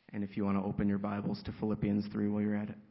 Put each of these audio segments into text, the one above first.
And if you want to open your Bibles to Philippians 3 while you're at it.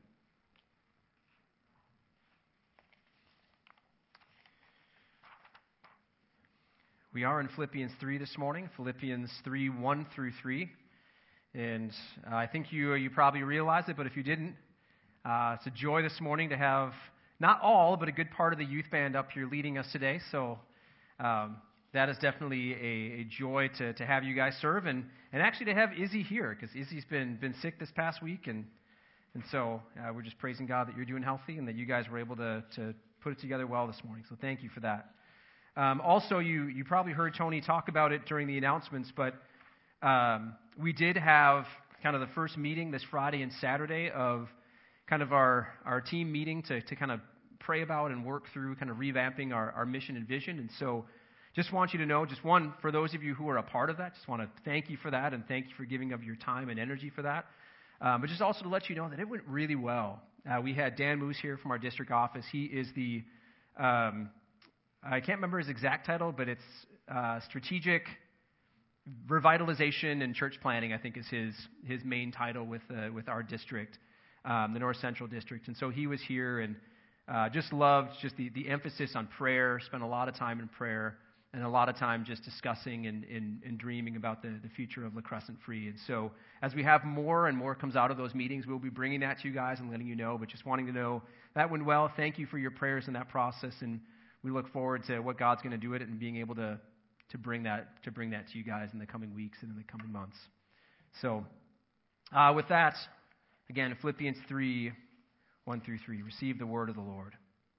We are in Philippians 3 this morning, Philippians 3, 1 through 3. And I think you probably realize it, but if you didn't, it's a joy this morning to have not all, but a good part of the youth band up here leading us today. So that is definitely a joy to have you guys serve, and actually to have Izzy here, because Izzy's been sick this past week, and so we're just praising God that you're doing healthy and that you guys were able to put it together well this morning. So thank you for that. Also, you probably heard Tony talk about it during the announcements, but we did have kind of the first meeting this Friday and Saturday of kind of our team meeting to kind of pray about and work through kind of revamping our mission and vision. And so just want you to know, just one, for those of you who are a part of that, just want to thank you for that and thank you for giving of your time and energy for that. But just also to let you know that it went really well. We had Dan Moose here from our district office. He is the, I can't remember his exact title, but it's Strategic Revitalization and Church Planning, I think is his main title with our district, the North Central District. And so he was here and just loved just the emphasis on prayer, spent a lot of time in prayer, and a lot of time just discussing and dreaming about the future of La Crescent Free. And so as we have more and more comes out of those meetings, we'll be bringing that to you guys and letting you know, but just wanting to know that went well. Thank you for your prayers in that process, and we look forward to what God's going to do with it and being able to bring that to you guys in the coming weeks and in the coming months. So with that, again, Philippians 3, 1 through 3, receive the word of the Lord.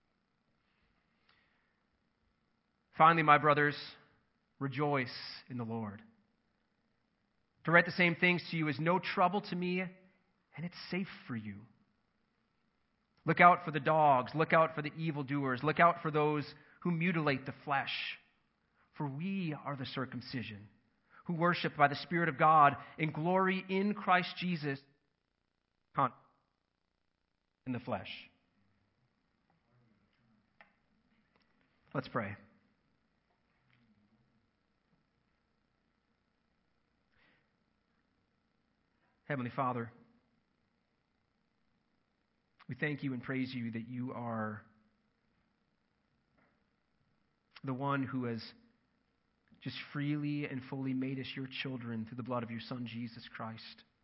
Finally, my brothers, rejoice in the Lord. To write the same things to you is no trouble to me, and it's safe for you. Look out for the dogs, look out for the evildoers, look out for those who mutilate the flesh. For we are the circumcision, who worship by the Spirit of God and glory in Christ Jesus in the flesh. Let's pray. Heavenly Father, we thank you and praise you that you are the one who has just freely and fully made us your children through the blood of your Son, Jesus Christ.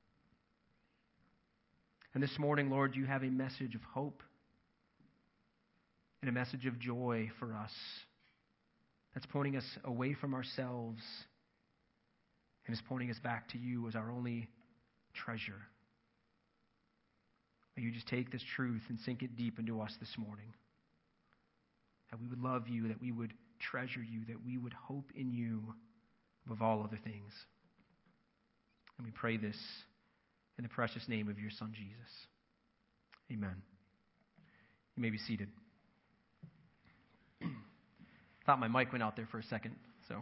And this morning, Lord, you have a message of hope and a message of joy for us that's pointing us away from ourselves and is pointing us back to you as our only treasure. May you just take this truth and sink it deep into us this morning. That we would love you, that we would treasure you, that we would hope in you above all other things. And we pray this in the precious name of your Son, Jesus. Amen. You may be seated. Thought my mic went out there for a second, so.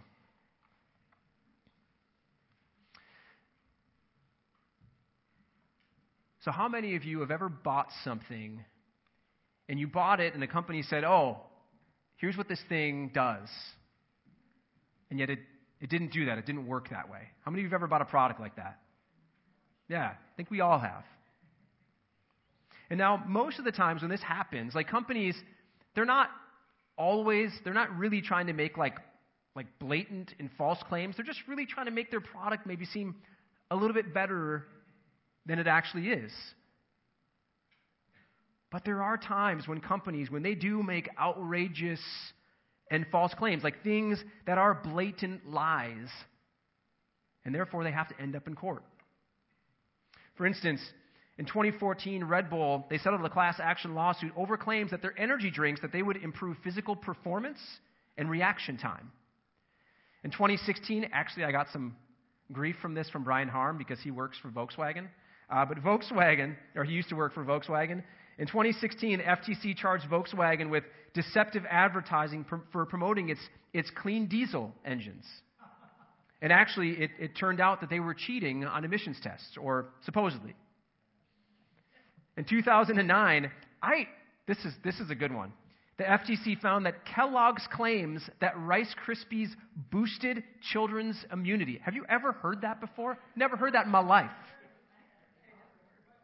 So how many of you have ever bought something and you bought it and the company said, oh, here's what this thing does, and yet it didn't do that. It didn't work that way. How many of you have ever bought a product like that? Yeah, I think we all have. And now, most of the times when this happens, like companies, they're not really trying to make like blatant and false claims. They're just really trying to make their product maybe seem a little bit better than it actually is. But there are times when companies, when they do make outrageous and false claims, like things that are blatant lies, and therefore they have to end up in court. For instance, in 2014, Red Bull, they settled a class action lawsuit over claims that their energy drinks, that they would improve physical performance and reaction time. In 2016, actually I got some grief from this from Brian Harm because he works for Volkswagen. But Volkswagen, or he used to work for Volkswagen, in 2016, FTC charged Volkswagen with deceptive advertising for promoting its clean diesel engines. And actually, it turned out that they were cheating on emissions tests, or supposedly. In 2009, this is a good one. The FTC found that Kellogg's claims that Rice Krispies boosted children's immunity. Have you ever heard that before? Never heard that in my life.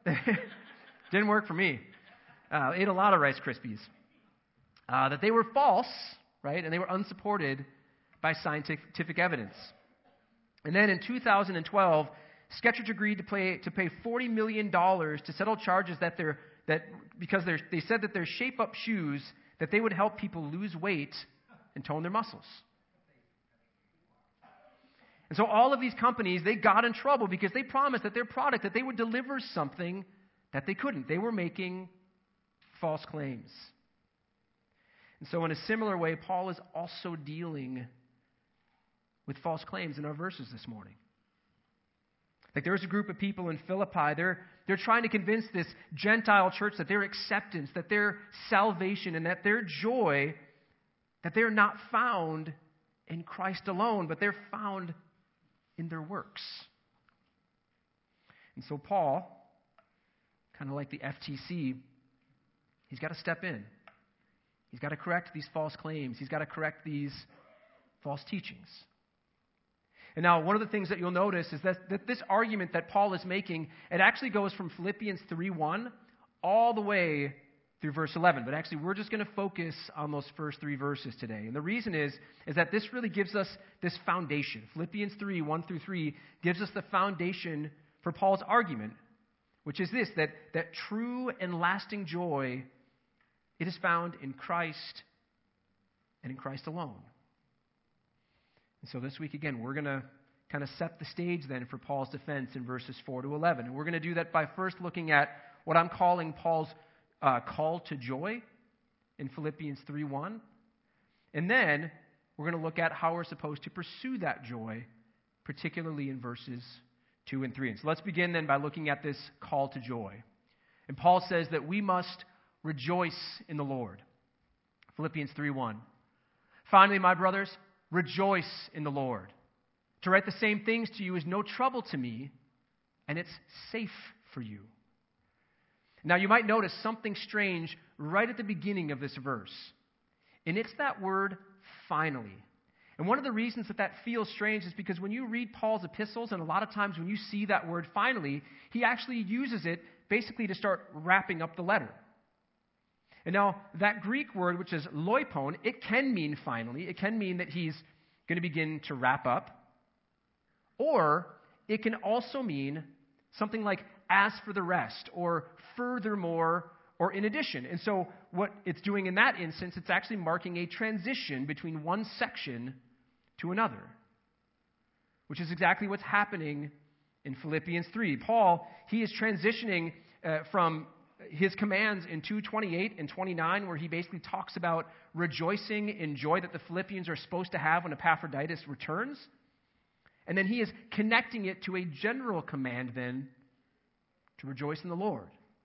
Didn't work for me. Ate a lot of Rice Krispies. That they were false, right? And they were unsupported by scientific evidence. And then in 2012, Skechers agreed to pay $40 million to settle charges because they said that their shape-up shoes, that they would help people lose weight and tone their muscles. And so all of these companies, they got in trouble because they promised that their product, that they would deliver something that they couldn't. They were making false claims. And so in a similar way, Paul is also dealing with false claims in our verses this morning. Like there's a group of people in Philippi, they're trying to convince this Gentile church that their acceptance, that their salvation, and that their joy, that they're not found in Christ alone, but they're found in their works. And so Paul, kind of like the FTC, he's got to step in. He's got to correct these false claims. He's got to correct these false teachings. And now, one of the things that you'll notice is that this argument that Paul is making, it actually goes from Philippians 3:1 all the way through verse 11. But actually, we're just going to focus on those first three verses today. And the reason is that this really gives us this foundation. Philippians 3:1 through 3 gives us the foundation for Paul's argument, which is this, that true and lasting joy, it is found in Christ and in Christ alone. And so this week, again, we're going to kind of set the stage then for Paul's defense in verses 4 to 11. And we're going to do that by first looking at what I'm calling Paul's call to joy in Philippians 3:1. And then we're going to look at how we're supposed to pursue that joy, particularly in verses 2 and 3. And so let's begin then by looking at this call to joy. And Paul says that we must rejoice in the Lord. Philippians 3:1. Finally, my brothers, rejoice in the Lord. To write the same things to you is no trouble to me, and it's safe for you. Now, you might notice something strange right at the beginning of this verse. And it's that word, finally. And one of the reasons that feels strange is because when you read Paul's epistles, and a lot of times when you see that word finally, he actually uses it basically to start wrapping up the letter. And now, that Greek word, which is loipon, it can mean finally. It can mean that he's going to begin to wrap up. Or it can also mean something like as for the rest, or furthermore, or in addition. And so what it's doing in that instance, it's actually marking a transition between one section to another, which is exactly what's happening in Philippians 3. Paul, he is transitioning from his commands in 2:28 and 29, where he basically talks about rejoicing in joy that the Philippians are supposed to have when Epaphroditus returns. And then he is connecting it to a general command then to rejoice in the Lord.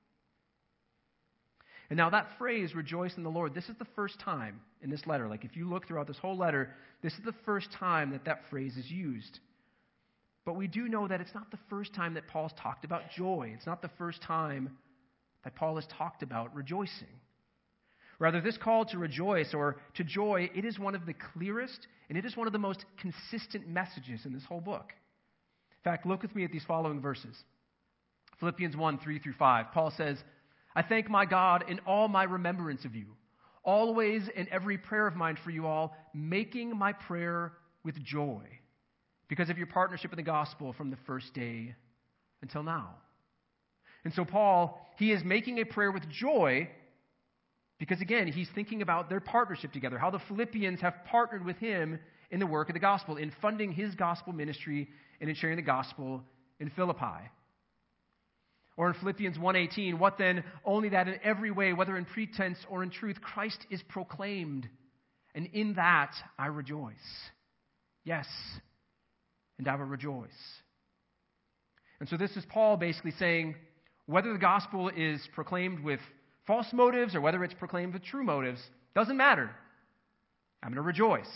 And now that phrase, rejoice in the Lord, this is the first time in this letter. Like if you look throughout this whole letter, this is the first time that phrase is used. But we do know that it's not the first time that Paul's talked about joy. It's not the first time that Paul has talked about rejoicing. Rather, this call to rejoice or to joy, it is one of the clearest and it is one of the most consistent messages in this whole book. In fact, look with me at these following verses. Philippians 1:3 through 5. Paul says, I thank my God in all my remembrance of you, always in every prayer of mine for you all, making my prayer with joy, because of your partnership in the gospel from the first day until now. And so Paul, he is making a prayer with joy because, again, he's thinking about their partnership together, how the Philippians have partnered with him in the work of the gospel, in funding his gospel ministry and in sharing the gospel in Philippi. Or in Philippians 1:18, what then? Only that in every way, whether in pretense or in truth, Christ is proclaimed, and in that I rejoice. Yes, and I will rejoice. And so this is Paul basically saying, whether the gospel is proclaimed with false motives or whether it's proclaimed with true motives, doesn't matter. I'm going to rejoice.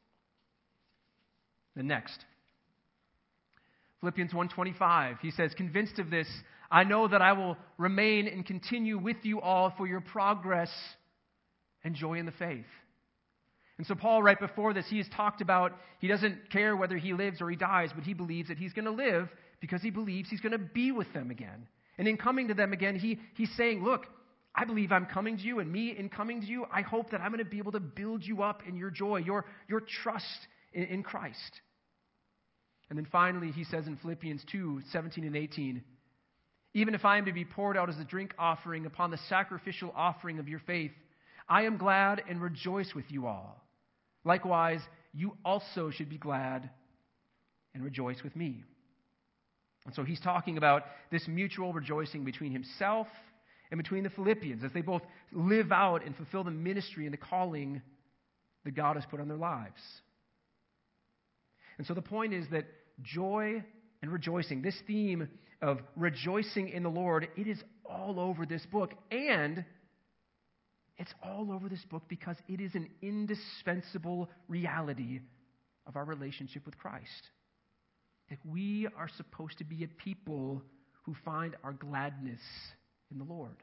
Then next, Philippians 1:25, he says, convinced of this, I know that I will remain and continue with you all for your progress and joy in the faith. And so Paul, right before this, he has talked about he doesn't care whether he lives or he dies, but he believes that he's going to live because he believes he's going to be with them again. And in coming to them again, he's saying, look, I believe I'm coming to you, and me in coming to you, I hope that I'm going to be able to build you up in your joy, your trust in Christ. And then finally, he says in Philippians 2:17 and 18, even if I am to be poured out as a drink offering upon the sacrificial offering of your faith, I am glad and rejoice with you all. Likewise, you also should be glad and rejoice with me. And so he's talking about this mutual rejoicing between himself and between the Philippians as they both live out and fulfill the ministry and the calling that God has put on their lives. And so the point is that joy and rejoicing, this theme of rejoicing in the Lord, it is all over this book. And it's all over this book because it is an indispensable reality of our relationship with Christ. That we are supposed to be a people who find our gladness in the Lord.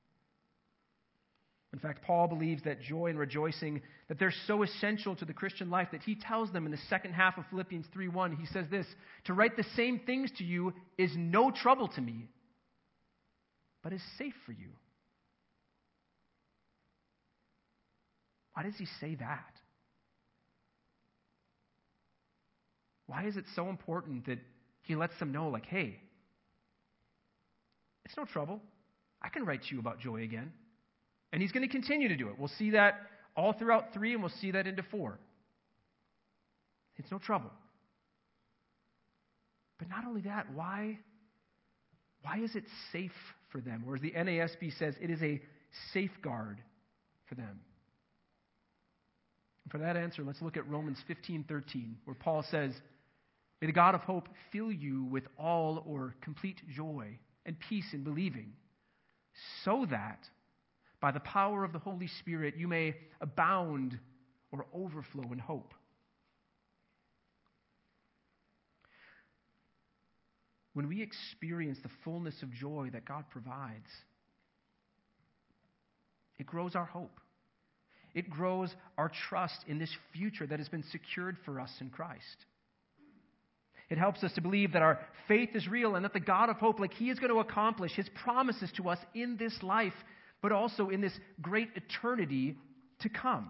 In fact, Paul believes that joy and rejoicing, that they're so essential to the Christian life that he tells them in the second half of Philippians 3:1, he says this, to write the same things to you is no trouble to me, but is safe for you. Why does he say that? Why is it so important that he lets them know, like, hey, it's no trouble. I can write to you about joy again. And he's going to continue to do it. We'll see that all throughout 3, and we'll see that into 4. It's no trouble. But not only that, why is it safe for them? Or as the NASB says, it is a safeguard for them. And for that answer, let's look at Romans 15:13, where Paul says, may the God of hope fill you with all or complete joy and peace in believing, so that by the power of the Holy Spirit you may abound or overflow in hope. When we experience the fullness of joy that God provides, it grows our hope. It grows our trust in this future that has been secured for us in Christ. It helps us to believe that our faith is real and that the God of hope, like he is going to accomplish his promises to us in this life, but also in this great eternity to come.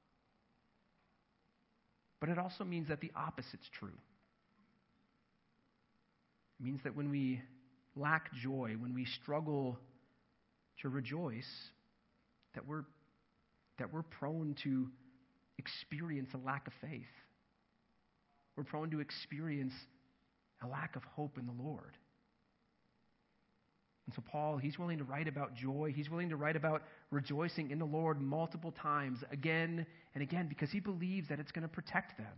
But it also means that the opposite's true. It means that when we lack joy, when we struggle to rejoice, that we're prone to experience a lack of faith. We're prone to experience a lack of hope in the Lord. And so Paul, he's willing to write about joy. He's willing to write about rejoicing in the Lord multiple times, again and again, because he believes that it's going to protect them.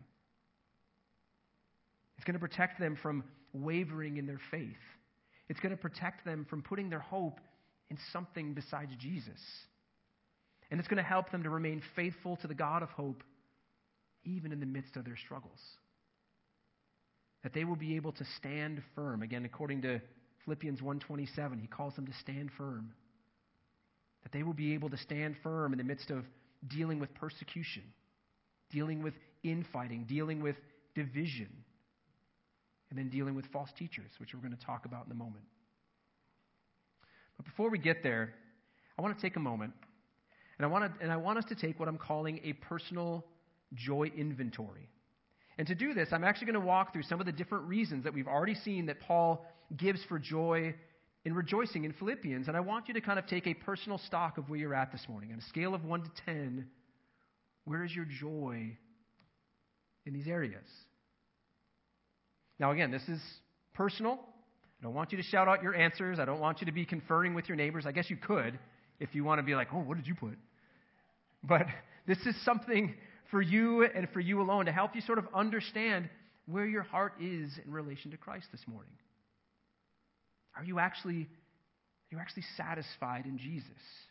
It's going to protect them from wavering in their faith. It's going to protect them from putting their hope in something besides Jesus. And it's going to help them to remain faithful to the God of hope, even in the midst of their struggles. That they will be able to stand firm. Again, according to Philippians 1:27, he calls them to stand firm. That they will be able to stand firm in the midst of dealing with persecution, dealing with infighting, dealing with division, and then dealing with false teachers, which we're going to talk about in a moment. But before we get there, I want to take a moment, and I want us to take what I'm calling a personal joy inventory. And to do this, I'm actually going to walk through some of the different reasons that we've already seen that Paul gives for joy in rejoicing in Philippians. And I want you to kind of take a personal stock of where you're at this morning. On a scale of 1 to 10, where is your joy in these areas? Now again, this is personal. I don't want you to shout out your answers. I don't want you to be conferring with your neighbors. I guess you could if you want to be like, oh, what did you put? But this is something for you and for you alone to help you sort of understand where your heart is in relation to Christ this morning. Are you actually satisfied in Jesus?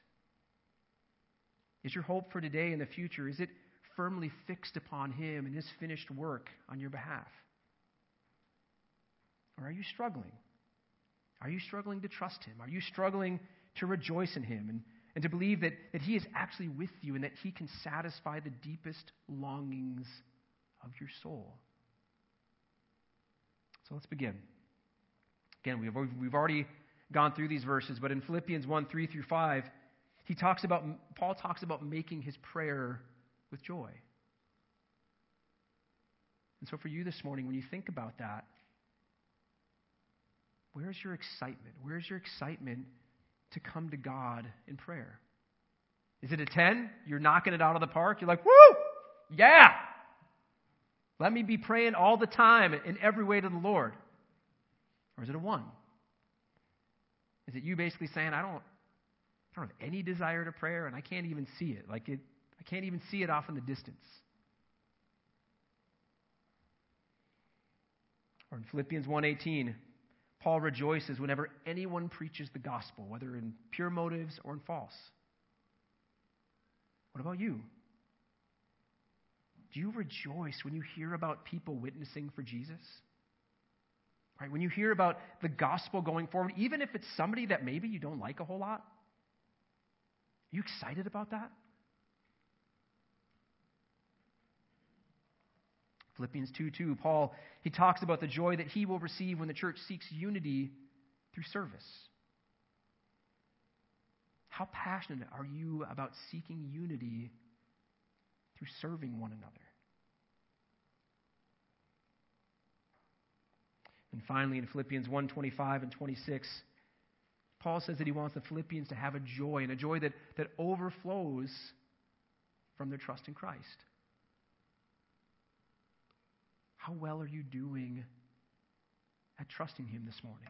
Is your hope for today and the future, is it firmly fixed upon him and his finished work on your behalf? Or are you struggling? Are you struggling to trust him? Are you struggling to rejoice in him and to believe that he is actually with you and that he can satisfy the deepest longings of your soul? So let's begin. Again, we've already gone through these verses, but in Philippians 1, 3 through 5, Paul talks about making his prayer with joy. And so for you this morning, when you think about that, where's your excitement? Where's your excitement to come to God in prayer? Is it a 10? You're knocking it out of the park. You're like, woo! Yeah! Let me be praying all the time in every way to the Lord. Or is it a 1? Is it you basically saying, I don't have any desire to prayer and I can't even see it. I can't even see it off in the distance. Or in Philippians 1:18, Paul rejoices whenever anyone preaches the gospel, whether in pure motives or in false. What about you? Do you rejoice when you hear about people witnessing for Jesus? Right? When you hear about the gospel going forward, even if it's somebody that maybe you don't like a whole lot? Are you excited about that? Philippians 2:2, Paul, he talks about the joy that he will receive when the church seeks unity through service. How passionate are you about seeking unity through serving one another? And finally, in Philippians 1:25 and 26, Paul says that he wants the Philippians to have a joy, and a joy that overflows from their trust in Christ. How well are you doing at trusting him this morning?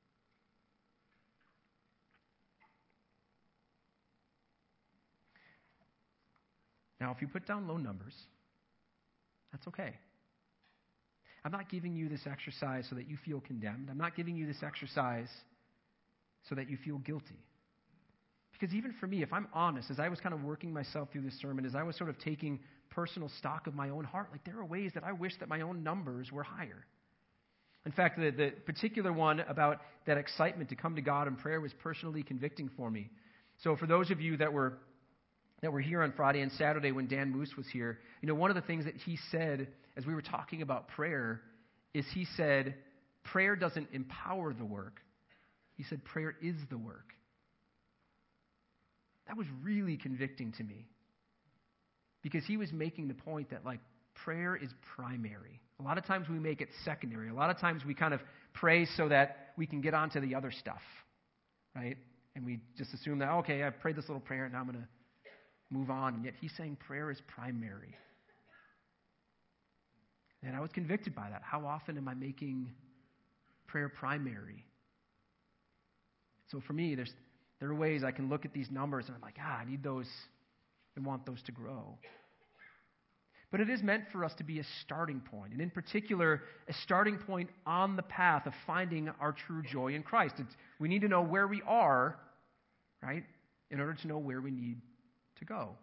Now, if you put down low numbers, that's okay. I'm not giving you this exercise so that you feel condemned. I'm not giving you this exercise so that you feel guilty. Because even for me, if I'm honest, as I was kind of working myself through this sermon, as I was sort of taking personal stock of my own heart, like there are ways that I wish that my own numbers were higher. In fact, the particular one about that excitement to come to God in prayer was personally convicting for me. So for those of you that were here on Friday and Saturday when Dan Moose was here, one of the things that he said as we were talking about prayer is he said, prayer doesn't empower the work. He said, prayer is the work. That was really convicting to me because he was making the point that prayer is primary. A lot of times we make it secondary. A lot of times we kind of pray so that we can get on to the other stuff, right? And we just assume that, okay, I prayed this little prayer and now I'm going to move on. And yet he's saying prayer is primary. And I was convicted by that. How often am I making prayer primary? So for me, there are ways I can look at these numbers and I'm like, I need those and want those to grow. But it is meant for us to be a starting point, and in particular, a starting point on the path of finding our true joy in Christ. We need to know where we are, right, in order to know where we need to go.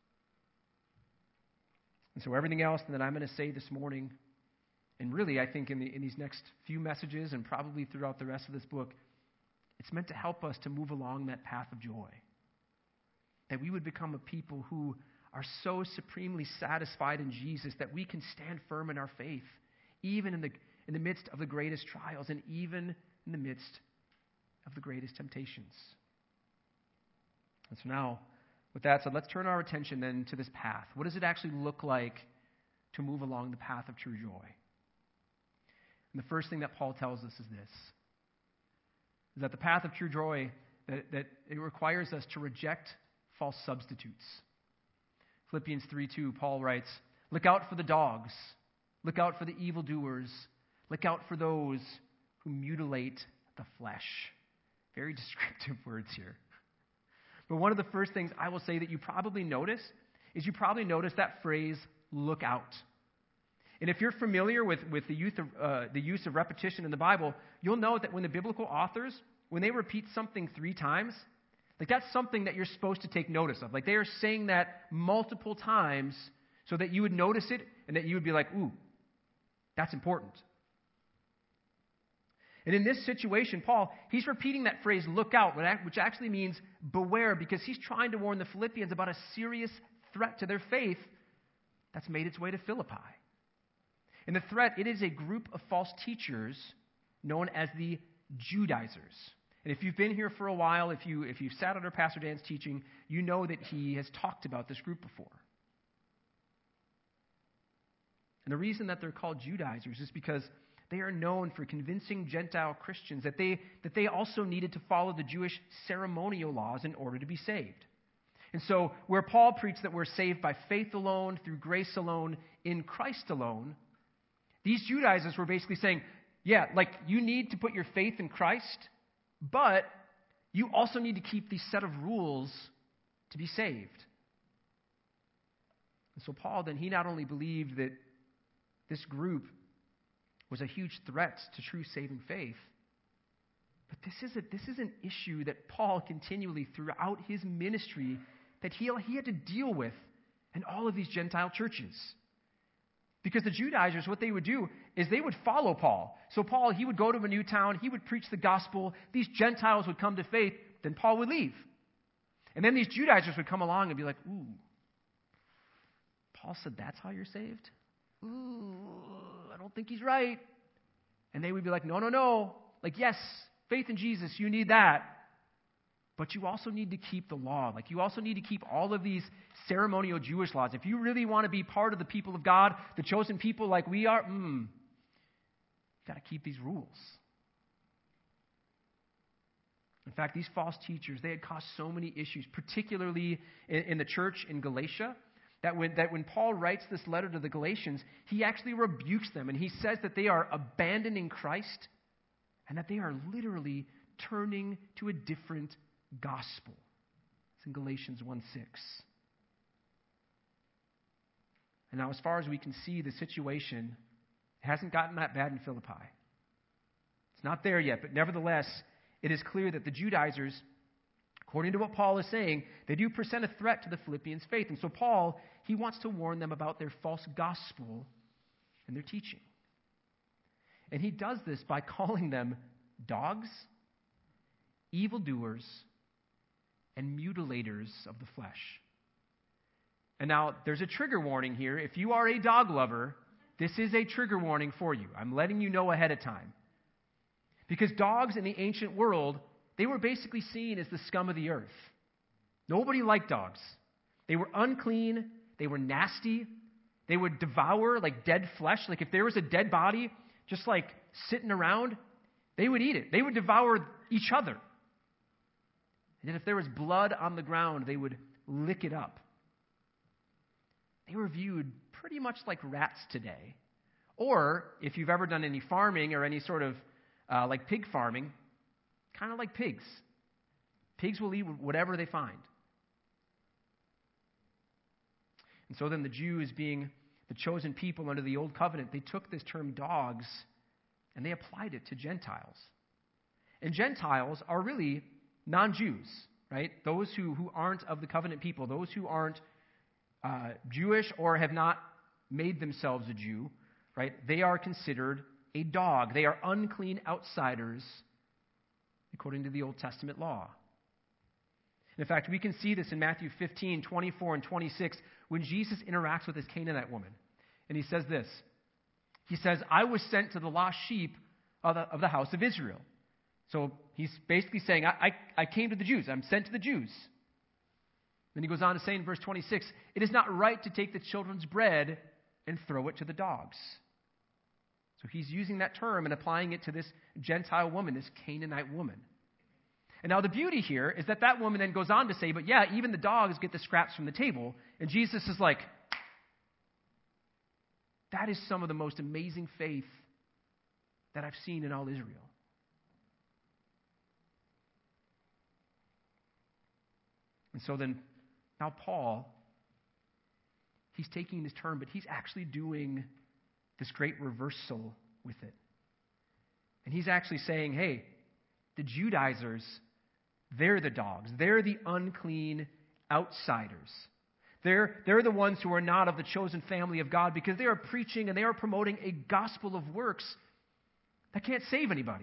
And so everything else that I'm going to say this morning, and really I think in these next few messages and probably throughout the rest of this book, it's meant to help us to move along that path of joy. That we would become a people who are so supremely satisfied in Jesus that we can stand firm in our faith, even in the midst of the greatest trials and even in the midst of the greatest temptations. And so now, with that said, let's turn our attention then to this path. What does it actually look like to move along the path of true joy? And the first thing that Paul tells us is this, is that the path of true joy, that it requires us to reject false substitutes. Philippians 3:2, Paul writes, "Look out for the dogs. Look out for the evildoers. Look out for those who mutilate the flesh." Very descriptive words here. But one of the first things I will say that you probably notice is you probably notice that phrase, look out. And if you're familiar with the use of repetition in the Bible, you'll know that when the biblical authors, when they repeat something 3 times, that's something that you're supposed to take notice of. They are saying that multiple times so that you would notice it and that you would be like, ooh, that's important. And in this situation, Paul, he's repeating that phrase, look out, which actually means beware, because he's trying to warn the Philippians about a serious threat to their faith that's made its way to Philippi. And the threat, it is a group of false teachers known as the Judaizers. And if you've been here for a while, if you've sat under Pastor Dan's teaching, you know that he has talked about this group before. And the reason that they're called Judaizers is because they are known for convincing Gentile Christians that they also needed to follow the Jewish ceremonial laws in order to be saved. And so where Paul preached that we're saved by faith alone, through grace alone, in Christ alone, these Judaizers were basically saying, yeah, like you need to put your faith in Christ, but you also need to keep these set of rules to be saved. And so Paul then, he not only believed that this group was a huge threat to true saving faith, but this is an issue that Paul continually throughout his ministry that he had to deal with in all of these Gentile churches. Because the Judaizers, what they would do is they would follow Paul. So Paul, he would go to a new town, he would preach the gospel, these Gentiles would come to faith, then Paul would leave. And then these Judaizers would come along and be like, ooh, Paul said that's how you're saved? Ooh, I don't think he's right. And they would be like, no. Like, yes, faith in Jesus, you need that. But you also need to keep the law. Like, you also need to keep all of these ceremonial Jewish laws. If you really want to be part of the people of God, the chosen people like we are, you've got to keep these rules. In fact, these false teachers, they had caused so many issues, particularly in the church in Galatia, that when Paul writes this letter to the Galatians, he actually rebukes them, and he says that they are abandoning Christ and that they are literally turning to a different gospel. It's in Galatians 1:6. And now, as far as we can see, the situation hasn't gotten that bad in Philippi. It's not there yet, but nevertheless, it is clear that the Judaizers, according to what Paul is saying, they do present a threat to the Philippians' faith. And so Paul, he wants to warn them about their false gospel and their teaching. And he does this by calling them dogs, evildoers, and mutilators of the flesh. And now, there's a trigger warning here. If you are a dog lover, this is a trigger warning for you. I'm letting you know ahead of time. Because dogs in the ancient world, they were basically seen as the scum of the earth. Nobody liked dogs. They were unclean. They were nasty. They would devour like dead flesh. Like if there was a dead body just like sitting around, they would eat it. They would devour each other. And then if there was blood on the ground, they would lick it up. They were viewed pretty much like rats today. Or, if you've ever done any farming or any sort of like pig farming, kind of like pigs. Pigs will eat whatever they find. And so then the Jews, being the chosen people under the Old Covenant, they took this term dogs and they applied it to Gentiles. And Gentiles are really non-Jews, right? Those who aren't of the covenant people, those who aren't Jewish or have not made themselves a Jew, right? They are considered a dog. They are unclean outsiders according to the Old Testament law. In fact, we can see this in Matthew 15, 24, and 26 when Jesus interacts with this Canaanite woman. And he says this. He says, I was sent to the lost sheep of the house of Israel. So he's basically saying, I came to the Jews. I'm sent to the Jews. Then he goes on to say in verse 26, it is not right to take the children's bread and throw it to the dogs. So he's using that term and applying it to this Gentile woman, this Canaanite woman. And now the beauty here is that woman then goes on to say, but yeah, even the dogs get the scraps from the table. And Jesus is like, that is some of the most amazing faith that I've seen in all Israel. And so then, now Paul, he's taking this term, but he's actually doing this great reversal with it. And he's actually saying, hey, the Judaizers, they're the dogs. They're the unclean outsiders. They're the ones who are not of the chosen family of God because they are preaching and they are promoting a gospel of works that can't save anybody.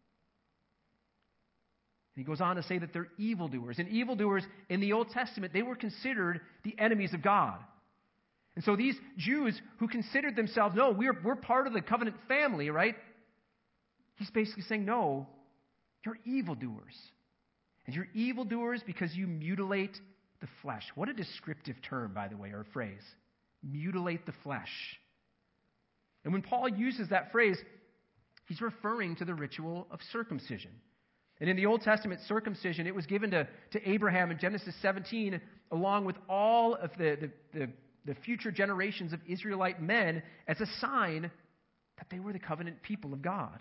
And he goes on to say that they're evildoers. And evildoers in the Old Testament, they were considered the enemies of God. And so these Jews who considered themselves, no, we're part of the covenant family, right? He's basically saying, no, You're evildoers. And you're evildoers because you mutilate the flesh. What a descriptive term, by the way, or phrase. Mutilate the flesh. And when Paul uses that phrase, he's referring to the ritual of circumcision. And in the Old Testament, circumcision, it was given to Abraham in Genesis 17, along with all of the future generations of Israelite men, as a sign that they were the covenant people of God.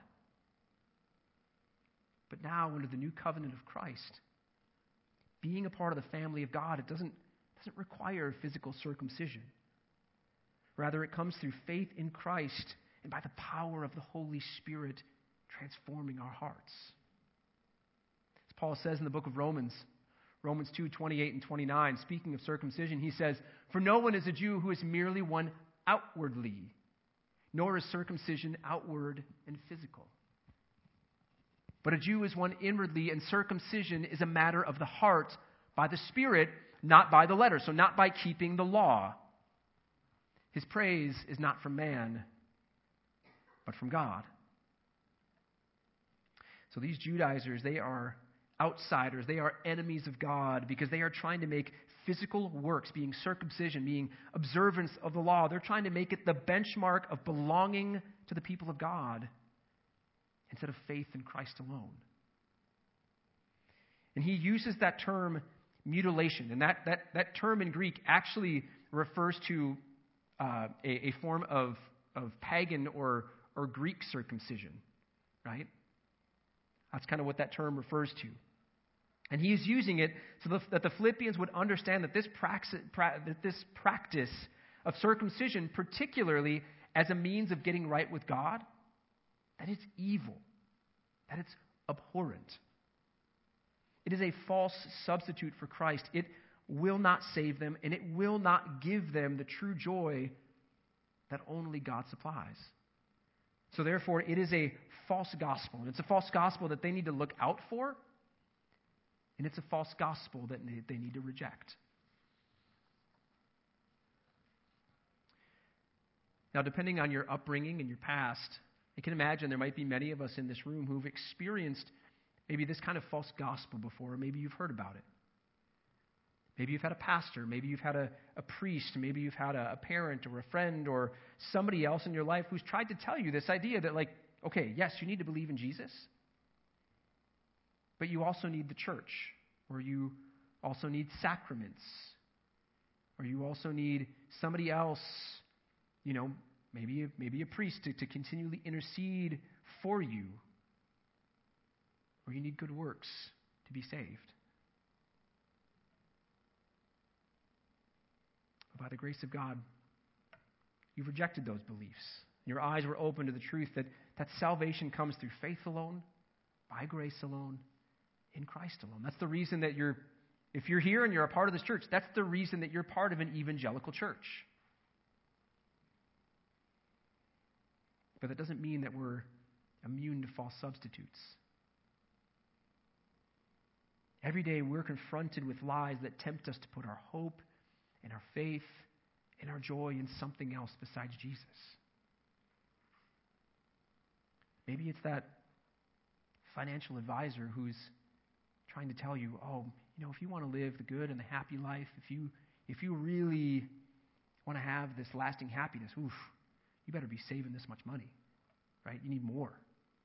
But now, under the new covenant of Christ, being a part of the family of God, it doesn't require physical circumcision. Rather, it comes through faith in Christ and by the power of the Holy Spirit transforming our hearts. As Paul says in the book of Romans 2:28 and 29, speaking of circumcision, he says, "For no one is a Jew who is merely one outwardly, nor is circumcision outward and physical. But a Jew is one inwardly, and circumcision is a matter of the heart by the Spirit, not by the letter," so not by keeping the law. His praise is not from man, but from God. So these Judaizers, they are outsiders. They are enemies of God because they are trying to make physical works, being circumcision, being observance of the law, they're trying to make it the benchmark of belonging to the people of God instead of faith in Christ alone. And he uses that term mutilation. And that term in Greek actually refers to a form of pagan or Greek circumcision, right? That's kind of what that term refers to. And he is using it so that the Philippians would understand that this practice of circumcision, particularly as a means of getting right with God, that it's evil, that it's abhorrent. It is a false substitute for Christ. It will not save them, and it will not give them the true joy that only God supplies. So therefore, it is a false gospel. And it's a false gospel that they need to look out for, and it's a false gospel that they need to reject. Now, depending on your upbringing and your past, I can imagine there might be many of us in this room who've experienced maybe this kind of false gospel before, or maybe you've heard about it. Maybe you've had a pastor, maybe you've had a priest, maybe you've had a parent or a friend or somebody else in your life who's tried to tell you this idea that, like, okay, yes, you need to believe in Jesus, but you also need the church, or you also need sacraments, or you also need somebody else, maybe a priest to continually intercede for you, or you need good works to be saved. By the grace of God, you've rejected those beliefs. Your eyes were open to the truth that salvation comes through faith alone, by grace alone, in Christ alone. That's the reason that if you're here and you're a part of this church, that's the reason that you're part of an evangelical church. But that doesn't mean that we're immune to false substitutes. Every day we're confronted with lies that tempt us to put our hope and our faith and our joy in something else besides Jesus. Maybe it's that financial advisor who's trying to tell you, if you want to live the good and the happy life, if you really want to have this lasting happiness, you better be saving this much money, right? You need more.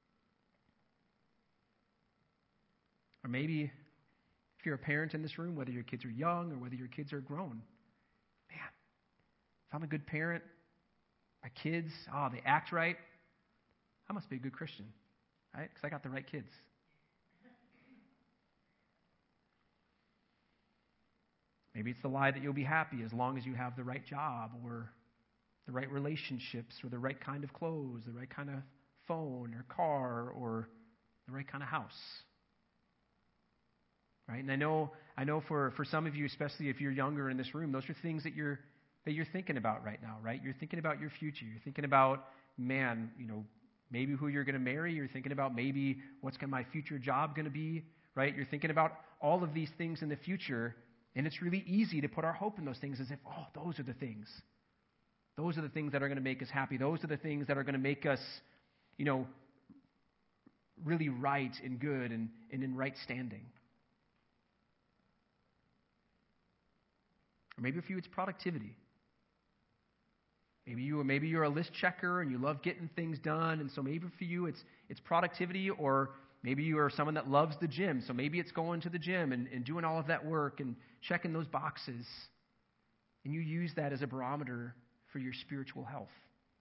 Or maybe if you're a parent in this room, whether your kids are young or whether your kids are grown, man, if I'm a good parent, my kids, they act right, I must be a good Christian, right? Because I got the right kids. Maybe it's the lie that you'll be happy as long as you have the right job or the right relationships or the right kind of clothes, the right kind of phone or car or the right kind of house. Right? And I know for some of you, especially if you're younger in this room, those are things that you're thinking about right now, right? You're thinking about your future. You're thinking about, maybe who you're going to marry. You're thinking about maybe what's my future job going to be, right? You're thinking about all of these things in the future, and it's really easy to put our hope in those things as if, those are the things. Those are the things that are going to make us happy. Those are the things that are going to make us, really right and good and in right standing. Or maybe for you it's productivity. Maybe you're a list checker and you love getting things done, and so maybe for you it's productivity, or maybe you are someone that loves the gym, so maybe it's going to the gym and doing all of that work and checking those boxes. And you use that as a barometer for your spiritual health.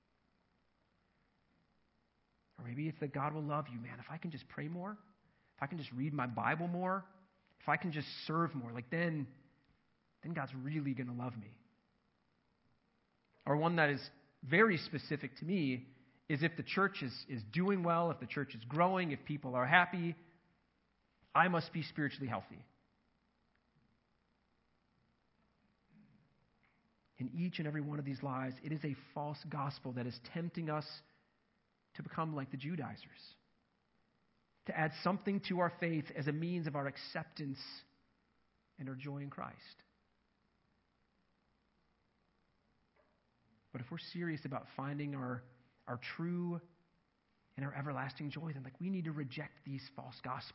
Or maybe it's that God will love you, man. If I can just pray more, if I can just read my Bible more, if I can just serve more, then God's really going to love me. Or one that is very specific to me is if the church is doing well, if the church is growing, if people are happy, I must be spiritually healthy. In each and every one of these lies, it is a false gospel that is tempting us to become like the Judaizers, to add something to our faith as a means of our acceptance and our joy in Christ. But if we're serious about finding our true and our everlasting joy, then we need to reject these false gospels.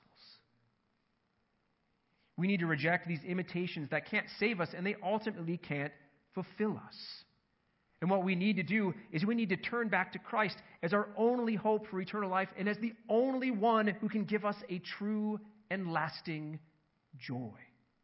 We need to reject these imitations that can't save us, and they ultimately can't fulfill us. And what we need to do is we need to turn back to Christ as our only hope for eternal life and as the only one who can give us a true and lasting joy.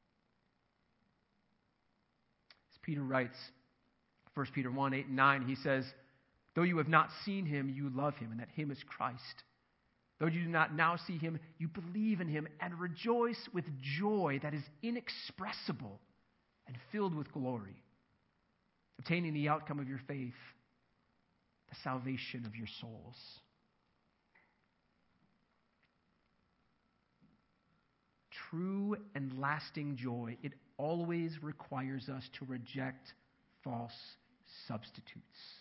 As Peter writes, 1 Peter 1, 8 and 9, he says, "Though you have not seen him, you love him, and that him is Christ. Though you do not now see him, you believe in him and rejoice with joy that is inexpressible and filled with glory, obtaining the outcome of your faith, the salvation of your souls." True and lasting joy, it always requires us to reject false substitutes.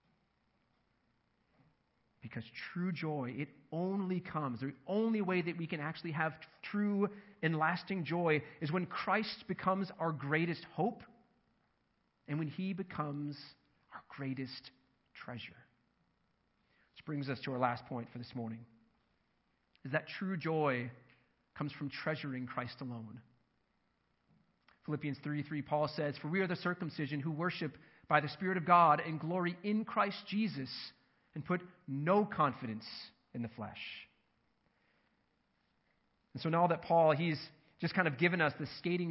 Because true joy, it only comes, the only way that we can actually have true and lasting joy is when Christ becomes our greatest hope and when he becomes our greatest treasure. Which brings us to our last point for this morning, is that true joy comes from treasuring Christ alone. Philippians 3:3, Paul says, "For we are the circumcision who worship by the Spirit of God and glory in Christ Jesus and put no confidence in the flesh." And so now that Paul, he's just kind of given us the scathing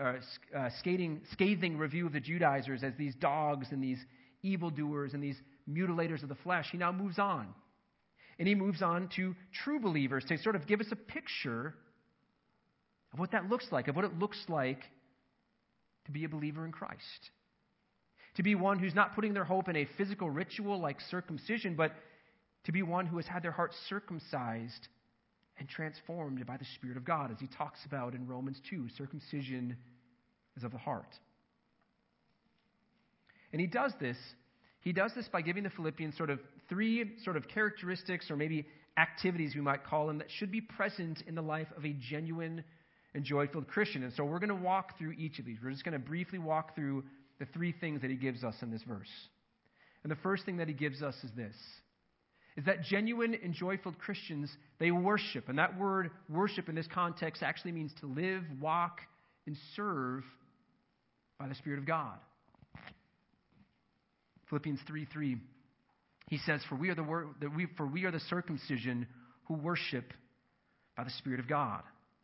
review of the Judaizers as these dogs and these evildoers and these mutilators of the flesh, he now moves on. And he moves on to true believers to sort of give us a picture of what that looks like, of what it looks like to be a believer in Christ. To be one who's not putting their hope in a physical ritual like circumcision, but to be one who has had their heart circumcised and transformed by the Spirit of God, as he talks about in Romans 2. Circumcision is of the heart. And he does this by giving the Philippians three characteristics, or maybe activities we might call them, that should be present in the life of a genuine and joy-filled Christian. And so we're going to walk through each of these. We're just going to briefly walk through the three things that he gives us in this verse. And the first thing that he gives us is this, is that genuine and joy-filled Christians, they worship. And that word worship in this context actually means to live, walk, and serve by the Spirit of God. Philippians 3:3, he says, "For we are the circumcision who worship by the Spirit of God."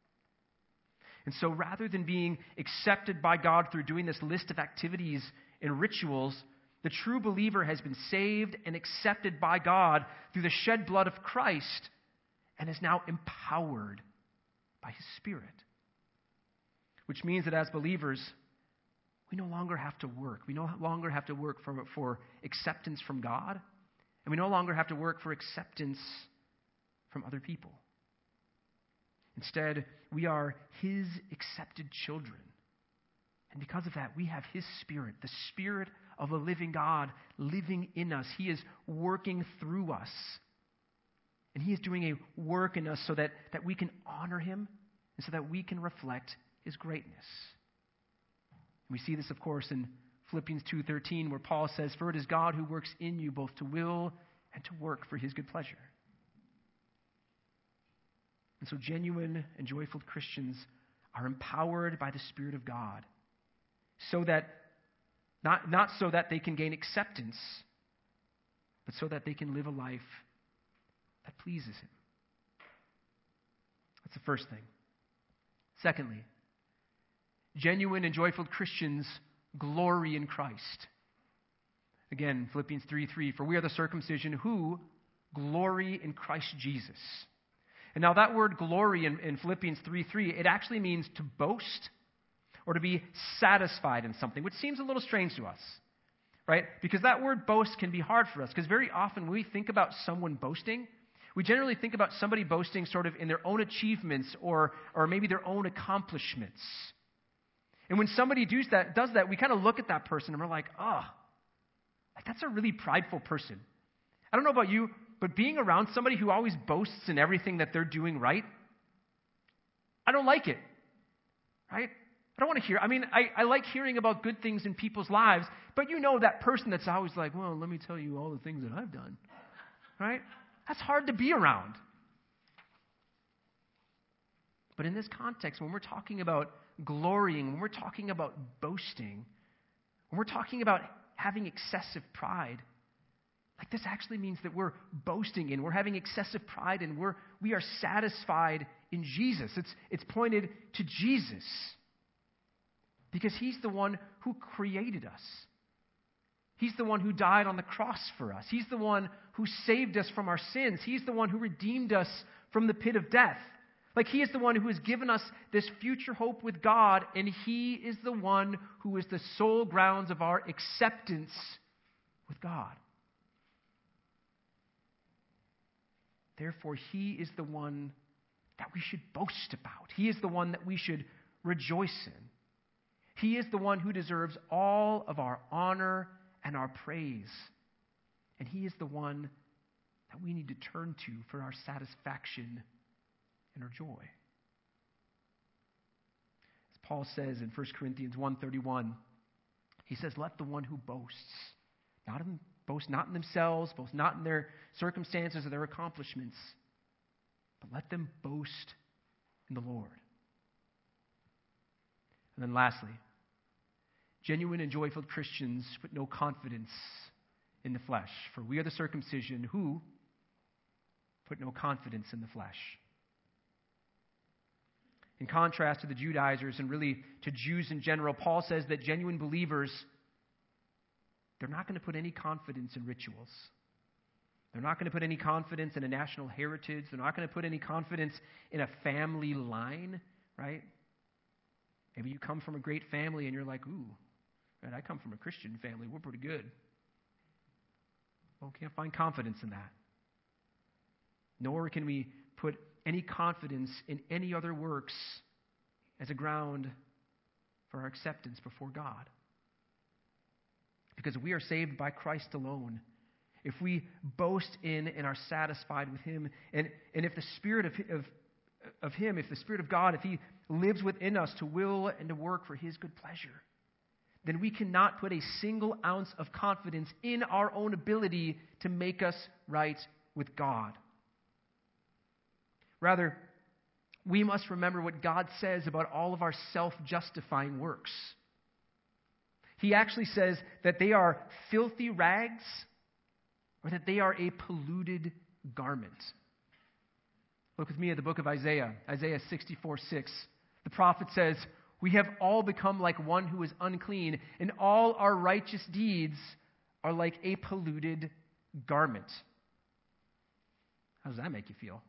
And so rather than being accepted by God through doing this list of activities and rituals, the true believer has been saved and accepted by God through the shed blood of Christ and is now empowered by his Spirit. Which means that as believers, we no longer have to work. We no longer have to work for acceptance from God, and we no longer have to work for acceptance from other people. Instead, we are his accepted children. And because of that, we have his Spirit, the Spirit of the living God living in us. He is working through us. And he is doing a work in us so that we can honor him and so that we can reflect his greatness. And we see this, of course, in Philippians 2:13, where Paul says, "For it is God who works in you both to will and to work for his good pleasure." And so genuine and joyful Christians are empowered by the Spirit of God so that, not so that they can gain acceptance, but so that they can live a life that pleases Him. That's the first thing. Secondly, genuine and joyful Christians glory in Christ. Again, Philippians 3:3, for we are the circumcision who glory in Christ Jesus. And now that word glory in Philippians 3:3, it actually means to boast or to be satisfied in something, which seems a little strange to us, right? Because that word boast can be hard for us, because very often when we think about someone boasting, we generally think about somebody boasting sort of in their own achievements or maybe their own accomplishments. And when somebody does that, we kind of look at that person and we're like, like that's a really prideful person. I don't know about you, but being around somebody who always boasts in everything that they're doing right, I don't like it, right? I don't want to hear. I mean, I like hearing about good things in people's lives, but you know that person that's always like, well, let me tell you all the things that I've done, right? That's hard to be around. But in this context, when we're talking about glorying, when we're talking about boasting, when we're talking about having excessive pride, like this actually means that we're boasting in, we're having excessive pride, and we are satisfied in Jesus. It's pointed to Jesus because He's the one who created us. He's the one who died on the cross for us. He's the one who saved us from our sins. He's the one who redeemed us from the pit of death. Like He is the one who has given us this future hope with God, and He is the one who is the sole grounds of our acceptance with God. Therefore, He is the one that we should boast about. He is the one that we should rejoice in. He is the one who deserves all of our honor and our praise. And He is the one that we need to turn to for our satisfaction and our joy. As Paul says in 1 Corinthians 1:31, he says, let the one who boasts, boast not in themselves, boast not in their circumstances or their accomplishments, but let them boast in the Lord. And then lastly, genuine and joyful Christians put no confidence in the flesh, for we are the circumcision who put no confidence in the flesh. In contrast to the Judaizers and really to Jews in general, Paul says that genuine believers, they're not going to put any confidence in rituals. They're not going to put any confidence in a national heritage. They're not going to put any confidence in a family line, right? Maybe you come from a great family and you're like, ooh, man, I come from a Christian family. We're pretty good. Well, we can't find confidence in that. Nor can we put any confidence in any other works as a ground for our acceptance before God. Because we are saved by Christ alone. If we boast in and are satisfied with Him, and if the Spirit of Him, if the Spirit of God, if He lives within us to will and to work for His good pleasure, then we cannot put a single ounce of confidence in our own ability to make us right with God. Rather, we must remember what God says about all of our self-justifying works. He actually says that they are filthy rags or that they are a polluted garment. Look with me at the book of Isaiah 64:6. The prophet says, we have all become like one who is unclean, and all our righteous deeds are like a polluted garment. How does that make you feel?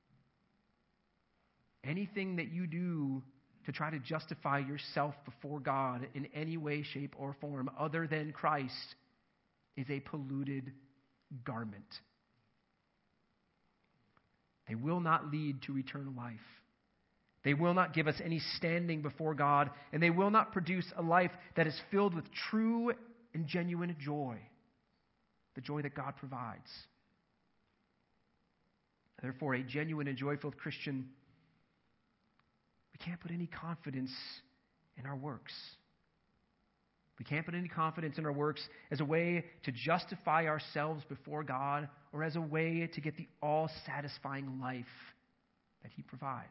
Anything that you do to try to justify yourself before God in any way, shape, or form other than Christ is a polluted garment. They will not lead to eternal life. They will not give us any standing before God, and they will not produce a life that is filled with true and genuine joy, the joy that God provides. Therefore, a genuine and joyful Christian, we can't put any confidence in our works. We can't put any confidence in our works as a way to justify ourselves before God or as a way to get the all-satisfying life that he provides.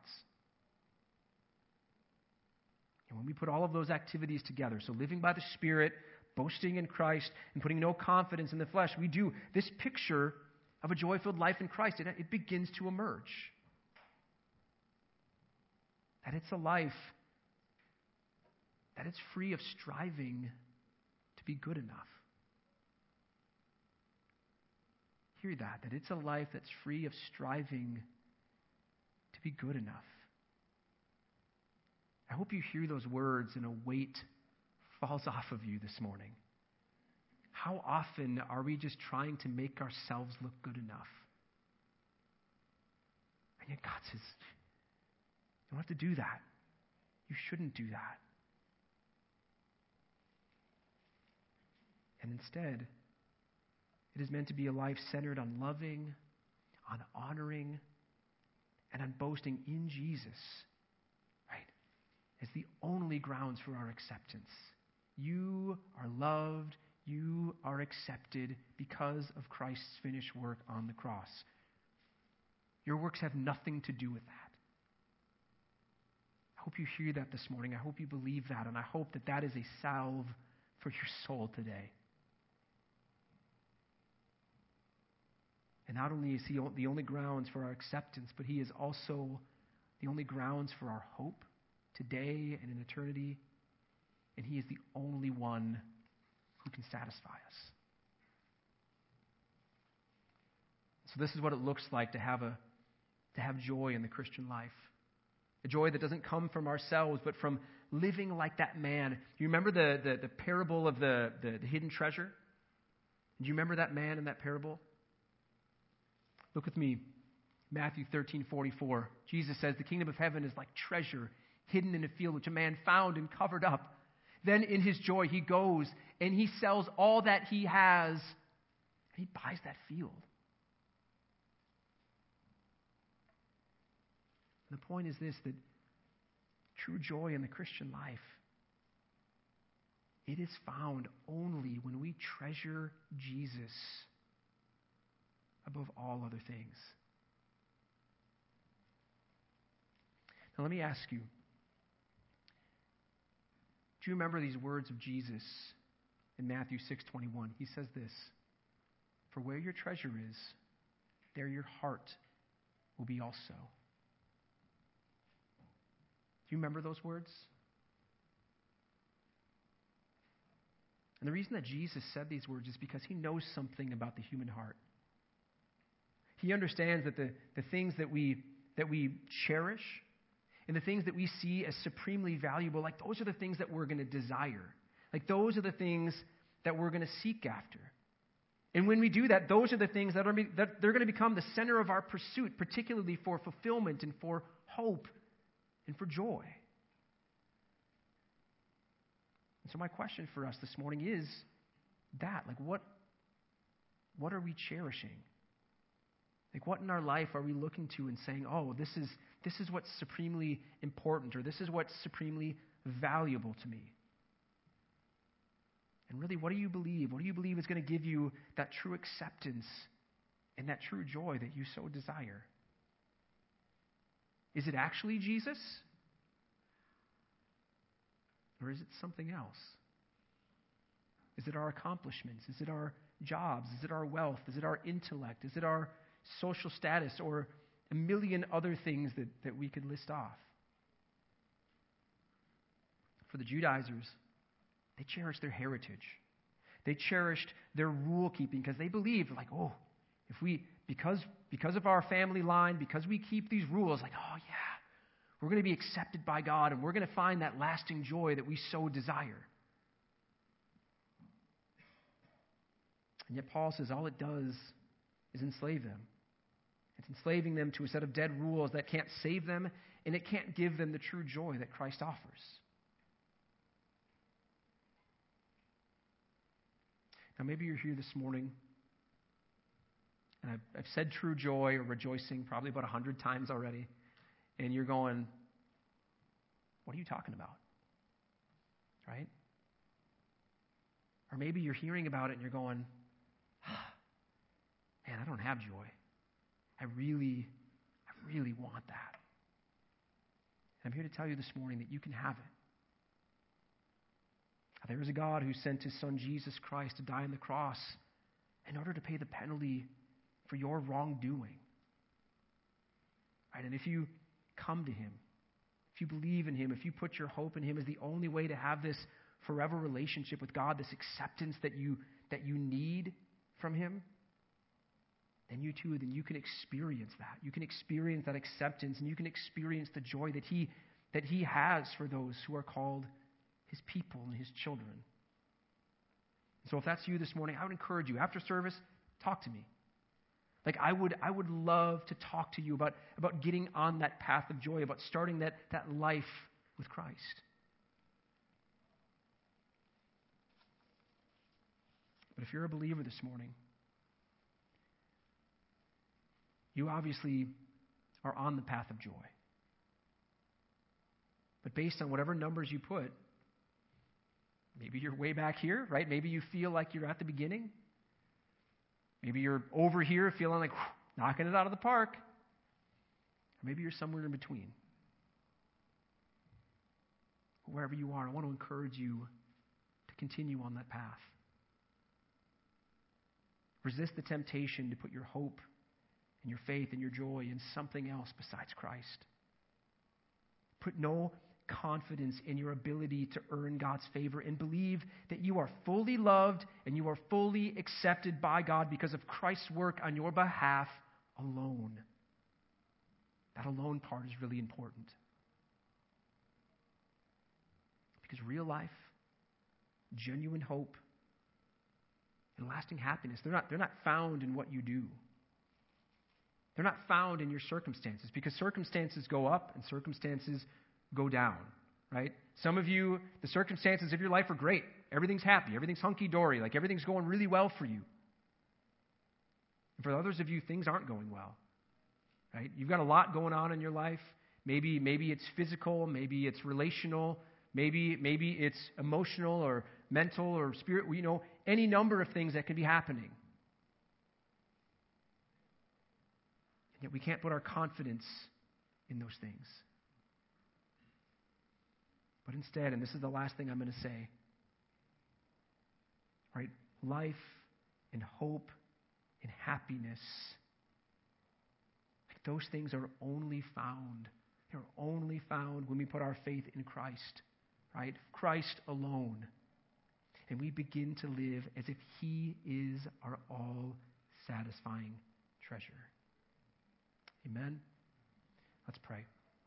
And when we put all of those activities together, so living by the Spirit, boasting in Christ, and putting no confidence in the flesh, we do this picture of a joy-filled life in Christ. It begins to emerge. That it's a life that it's free of striving to be good enough. Hear that it's a life that's free of striving to be good enough. I hope you hear those words and a weight falls off of you this morning. How often are we just trying to make ourselves look good enough? And yet God says, you don't have to do that. You shouldn't do that. And instead, it is meant to be a life centered on loving, on honoring, and on boasting in Jesus, right? As the only grounds for our acceptance. You are loved, you are accepted because of Christ's finished work on the cross. Your works have nothing to do with that. I hope you hear that this morning. I hope you believe that, and I hope that that is a salve for your soul today. And not only is he the only grounds for our acceptance, but he is also the only grounds for our hope today and in eternity. And he is the only one who can satisfy us. So this is what it looks like to have joy in the Christian life. A joy that doesn't come from ourselves, but from living like that man. You remember the parable of the hidden treasure? Do you remember that man in that parable? Look with me, Matthew 13:44. Jesus says, the kingdom of heaven is like treasure hidden in a field which a man found and covered up. Then in his joy he goes and he sells all that he has and he buys that field. And the point is this, that true joy in the Christian life, it is found only when we treasure Jesus above all other things. Now let me ask you, do you remember these words of Jesus in Matthew 6:21? He says this, for where your treasure is, there your heart will be also. Do you remember those words? And the reason that Jesus said these words is because he knows something about the human heart. He understands that the things that we cherish and the things that we see as supremely valuable, like those are the things that we're going to desire. Like those are the things that we're going to seek after. And when we do that, those are the things that they're going to become the center of our pursuit, particularly for fulfillment and for hope and for joy. And so my question for us this morning is that, like what are we cherishing? Like what in our life are we looking to and saying, oh, this is what's supremely important, or this is what's supremely valuable to me? And really, what do you believe? What do you believe is going to give you that true acceptance and that true joy that you so desire? Is it actually Jesus? Or is it something else? Is it our accomplishments? Is it our jobs? Is it our wealth? Is it our intellect? Is it our social status, or a million other things that we could list off? For the Judaizers, they cherished their heritage. They cherished their rule keeping because they believed, like, oh, if we, because of our family line, because we keep these rules, like, oh yeah, we're going to be accepted by God and we're going to find that lasting joy that we so desire. And yet Paul says all it does is enslave them. It's enslaving them to a set of dead rules that can't save them, and it can't give them the true joy that Christ offers. Now maybe you're here this morning, and I've said true joy or rejoicing probably about 100 times already, and you're going, what are you talking about? Right? Or maybe you're hearing about it and you're going, man, I don't have joy. I really want that. I'm here to tell you this morning that you can have it. There is a God who sent his Son, Jesus Christ, to die on the cross in order to pay the penalty for your wrongdoing. Right? And if you come to him, if you believe in him, if you put your hope in him as the only way to have this forever relationship with God, this acceptance that you need from him, then you can experience that. You can experience that acceptance, and you can experience the joy that he has for those who are called his people and his children. So if that's you this morning, I would encourage you, after service, talk to me. Like I would love to talk to you about getting on that path of joy, about starting that life with Christ. But if you're a believer this morning, you obviously are on the path of joy. But based on whatever numbers you put, maybe you're way back here, right? Maybe you feel like you're at the beginning. Maybe you're over here feeling like knocking it out of the park. Or maybe you're somewhere in between. Wherever you are, I want to encourage you to continue on that path. Resist the temptation to put your hope and your faith and your joy in something else besides Christ. Put no confidence in your ability to earn God's favor, and believe that you are fully loved and you are fully accepted by God because of Christ's work on your behalf alone. That alone part is really important. Because real life, genuine hope, and lasting happiness, they're not found in what you do. They're not found in your circumstances, because circumstances go up and circumstances go down, right? Some of you, the circumstances of your life are great. Everything's happy. Everything's hunky-dory. Like everything's going really well for you. And for others of you, things aren't going well, right? You've got a lot going on in your life. Maybe it's physical. Maybe it's relational. Maybe it's emotional or mental or spirit. Any number of things that can be happening. And yet we can't put our confidence in those things. But instead, and this is the last thing I'm going to say, right? Life and hope and happiness, like those things are only found. They're only found when we put our faith in Christ, right? Christ alone. And we begin to live as if he is our all-satisfying treasure. Amen? Let's pray.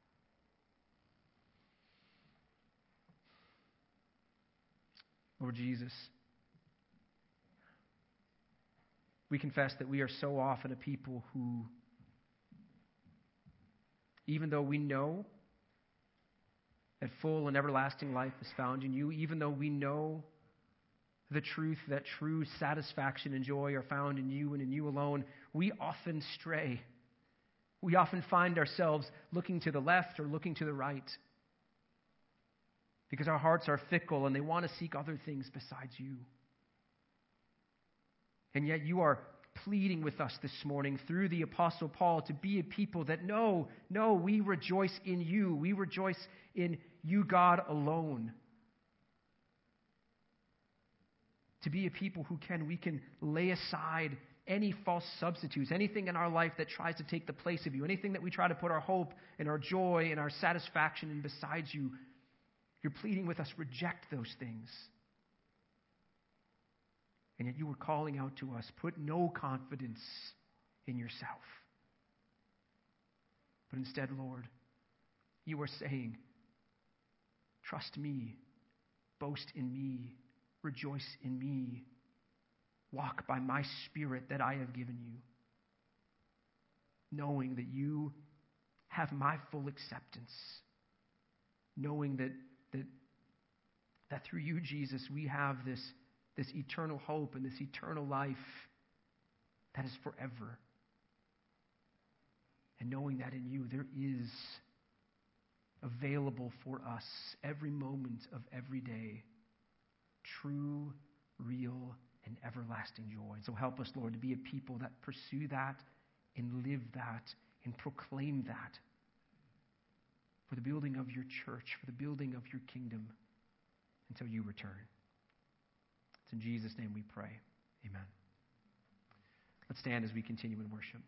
Lord Jesus, we confess that we are so often a people who, even though we know that full and everlasting life is found in you, even though we know the truth that true satisfaction and joy are found in you and in you alone, we often stray. We often find ourselves looking to the left or looking to the right, because our hearts are fickle and they want to seek other things besides you. And yet you are pleading with us this morning through the Apostle Paul to be a people that no, we rejoice in you. We rejoice in you, God, alone. To be a people we can lay aside any false substitutes, anything in our life that tries to take the place of you, anything that we try to put our hope and our joy and our satisfaction in besides you. You're pleading with us, reject those things. And yet you were calling out to us, put no confidence in yourself. But instead, Lord, you are saying, trust me, boast in me, rejoice in me, walk by my Spirit that I have given you, knowing that you have my full acceptance, knowing that through you, Jesus, we have this eternal hope and this eternal life that is forever. And knowing that in you there is available for us every moment of every day true, real, and everlasting joy. And so help us, Lord, to be a people that pursue that and live that and proclaim that for the building of your church, for the building of your kingdom until you return. It's in Jesus' name we pray. Amen. Let's stand as we continue in worship.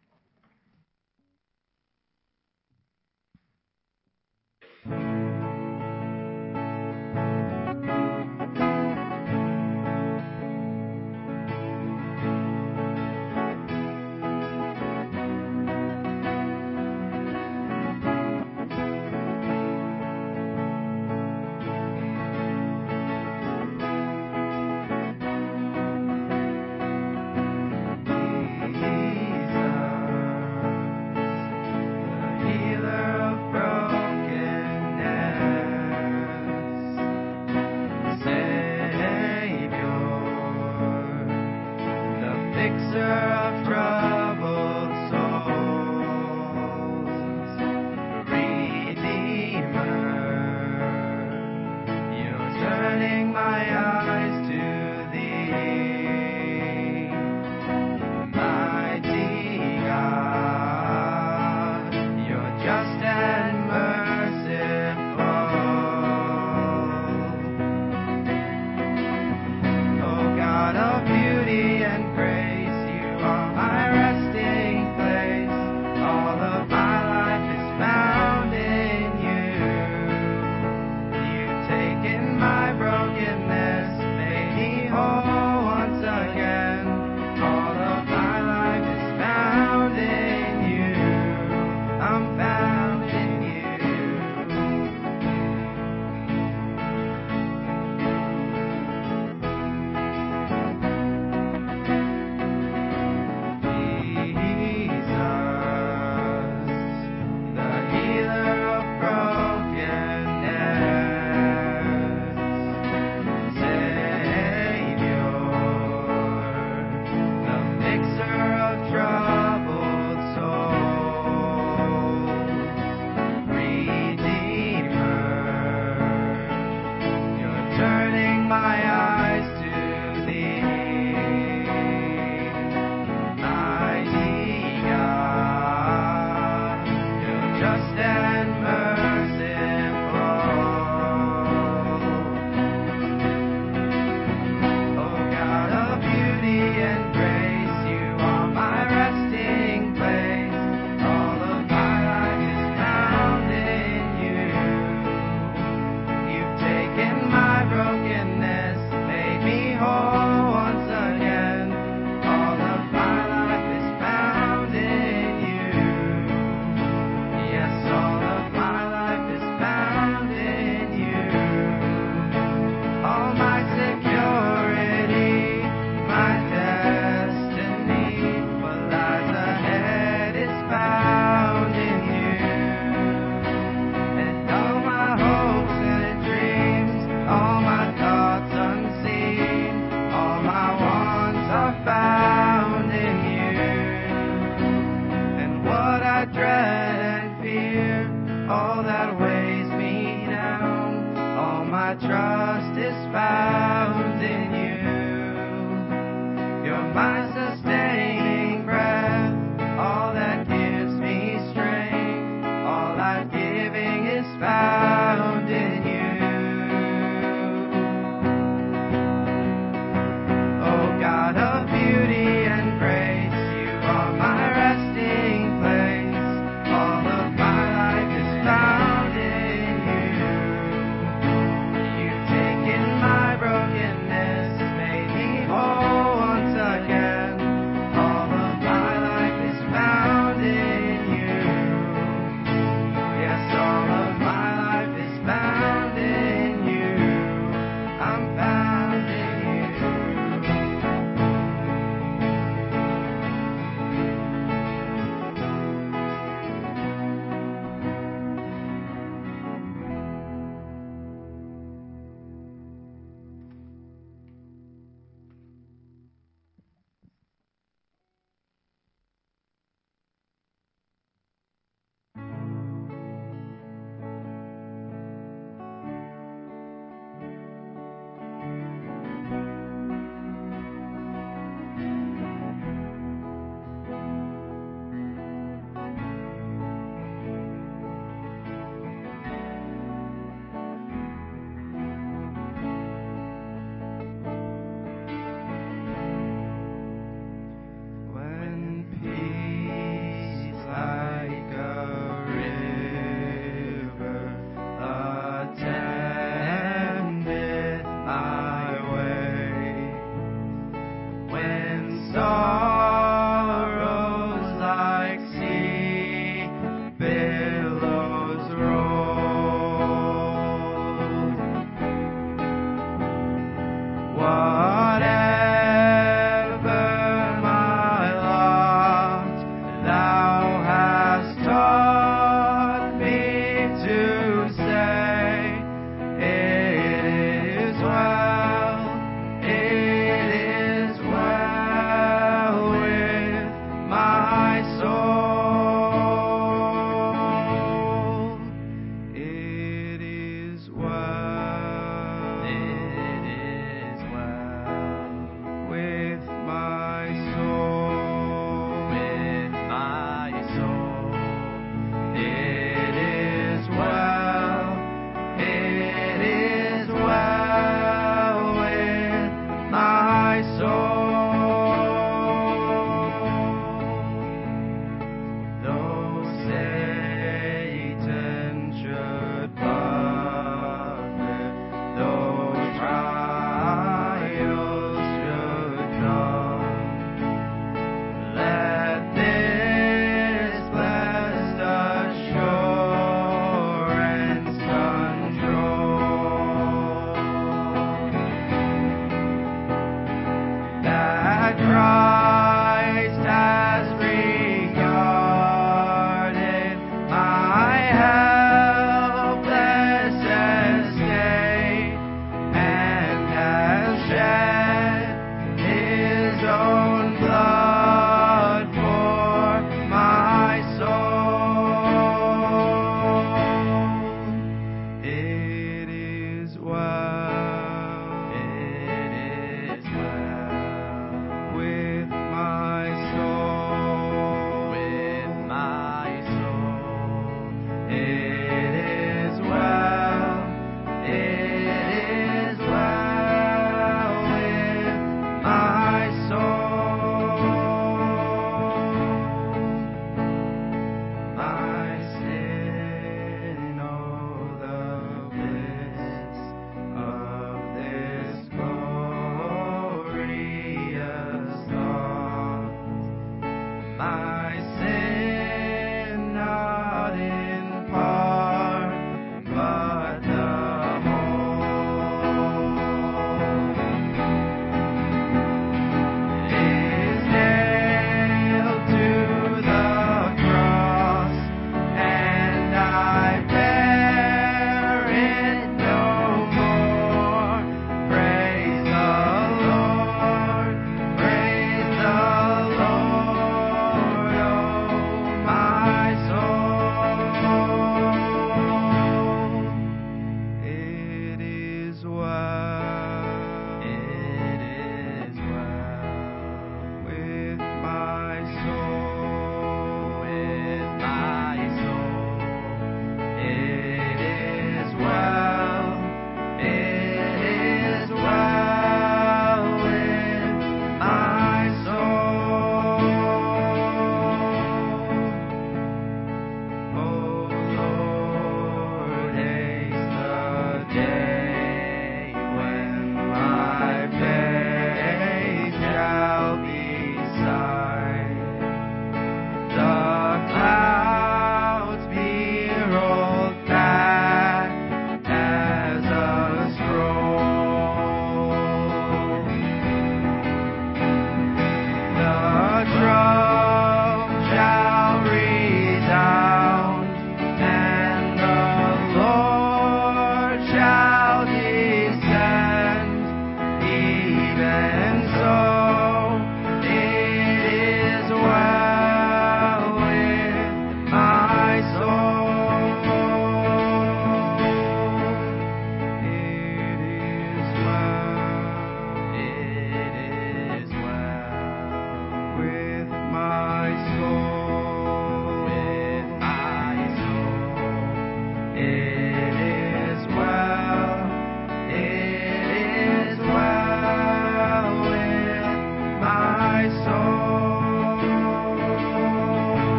All of my life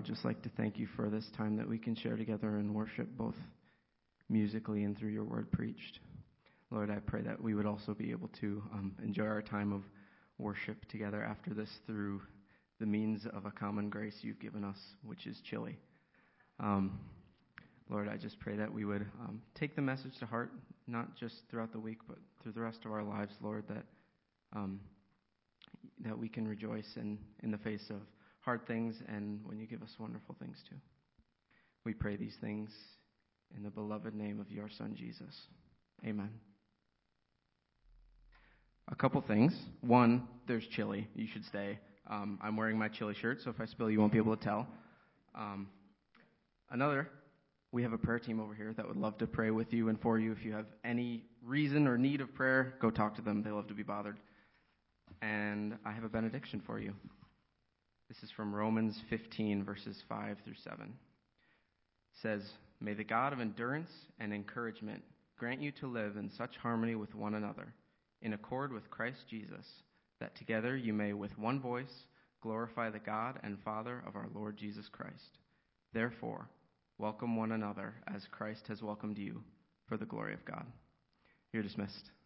would just like to thank you for this time that we can share together and worship both musically and through your word preached. Lord, I pray that we would also be able to enjoy our time of worship together after this through the means of a common grace you've given us, which is chili. Lord, I just pray that we would take the message to heart, not just throughout the week, but through the rest of our lives, Lord, that we can rejoice in the face of hard things and when you give us wonderful things too. We pray these things in the beloved name of your Son, Jesus. Amen. A couple things. One, there's chili. You should stay. I'm wearing my chili shirt, so if I spill, you won't be able to tell. Another, we have a prayer team over here that would love to pray with you and for you. If you have any reason or need of prayer, go talk to them. They love to be bothered. And I have a benediction for you. This is from Romans 15, verses 5 through 7. It says, "May the God of endurance and encouragement grant you to live in such harmony with one another, in accord with Christ Jesus, that together you may with one voice glorify the God and Father of our Lord Jesus Christ. Therefore, welcome one another as Christ has welcomed you for the glory of God." You're dismissed.